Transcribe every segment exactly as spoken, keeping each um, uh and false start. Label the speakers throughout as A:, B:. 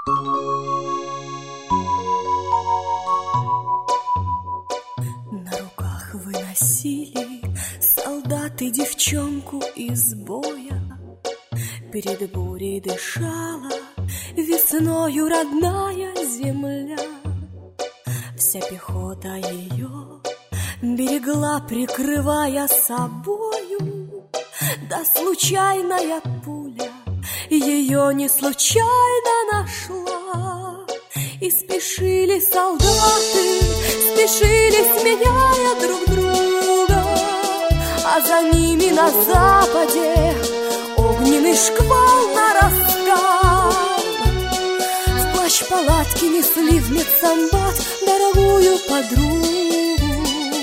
A: На руках выносили солдаты девчонку из боя. Перед бурей дышала весною родная земля. Вся пехота ее берегла, прикрывая собою. Да случайная пуля ее не случайно нашла. И спешили солдаты, спешили, сменяя друг друга. А за ними на западе огненный шквал нарастал. В плащ палатки несли в медсанбат дорогую подругу.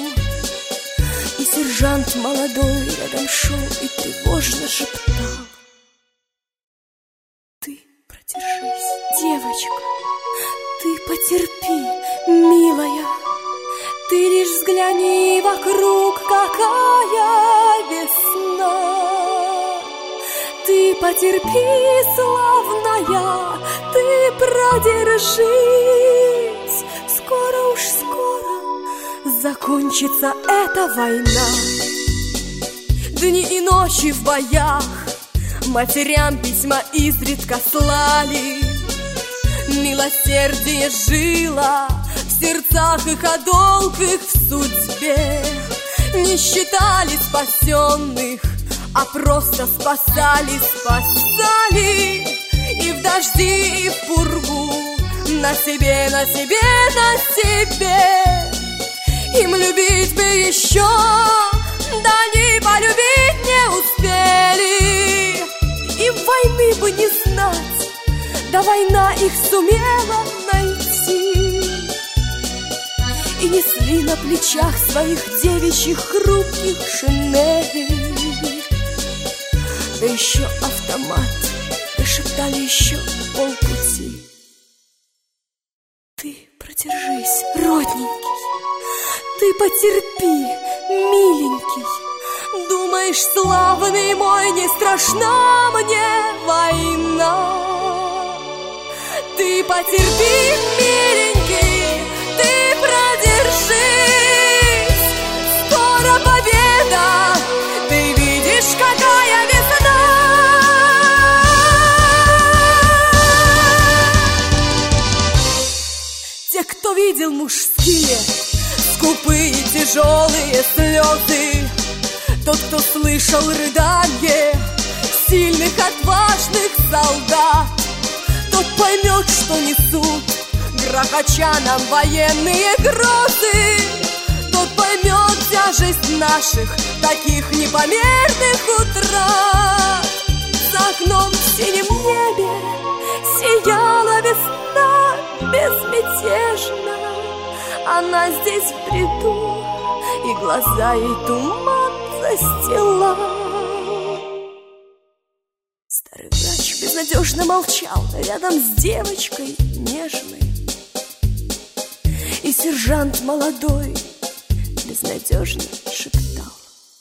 A: И сержант молодой рядом шел и тревожно шептал: ты продержись, девочка, ты потерпи, милая. Ты лишь взгляни вокруг, какая весна. Ты потерпи, славная, ты продержись. Скоро уж скоро закончится эта война. Дни и ночи в боях матерям письма изредка слали. Милосердие жило в сердцах их, а долг их в судьбе. Не считали спасенных, а просто спасали, спасали. И в дожди, и в пургу, на себе, на себе, на себе. Им любить бы еще, да они полюбить не успели. Им войны бы не знать, да война их сумела найти. И несли на плечах своих девичьих хрупких шинелей. Да еще автомат, да шептали еще полпути. Ты продержись, родненький, ты потерпи, миленький. Думаешь, славный мой, не страшна мне война. Ты потерпи, миленький, ты продержись. Скоро победа, ты видишь, какая весна. Те, кто видел мужские, скупые, тяжелые слезы, тот, кто слышал рыданье сильных, отважных солдат, тот поймет, что несут грохоча нам военные грозы. Тот поймет тяжесть наших таких непомерных утрат. За окном в синем небе сияла весна безмятежно. Она здесь в бреду, и глаза ей туман застилал. Старый врач безнадежно молчал рядом с девочкой нежной. И сержант молодой безнадежно шептал: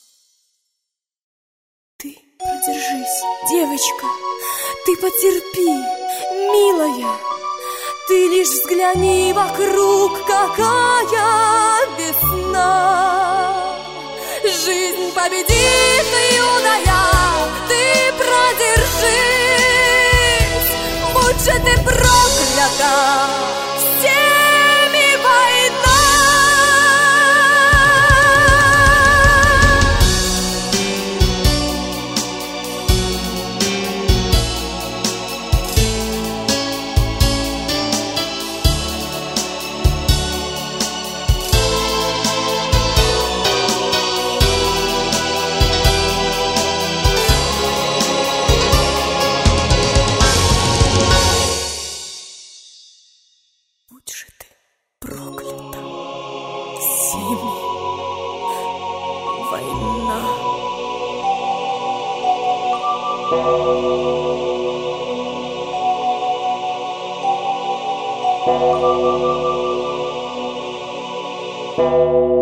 A: ты продержись, девочка, ты потерпи, милая. Ты лишь взгляни вокруг, какая весна. Жизнь победит, юная, ты продержись. Будь же ты проклята всеми война. Будь же ты проклята всеми война. Thank you.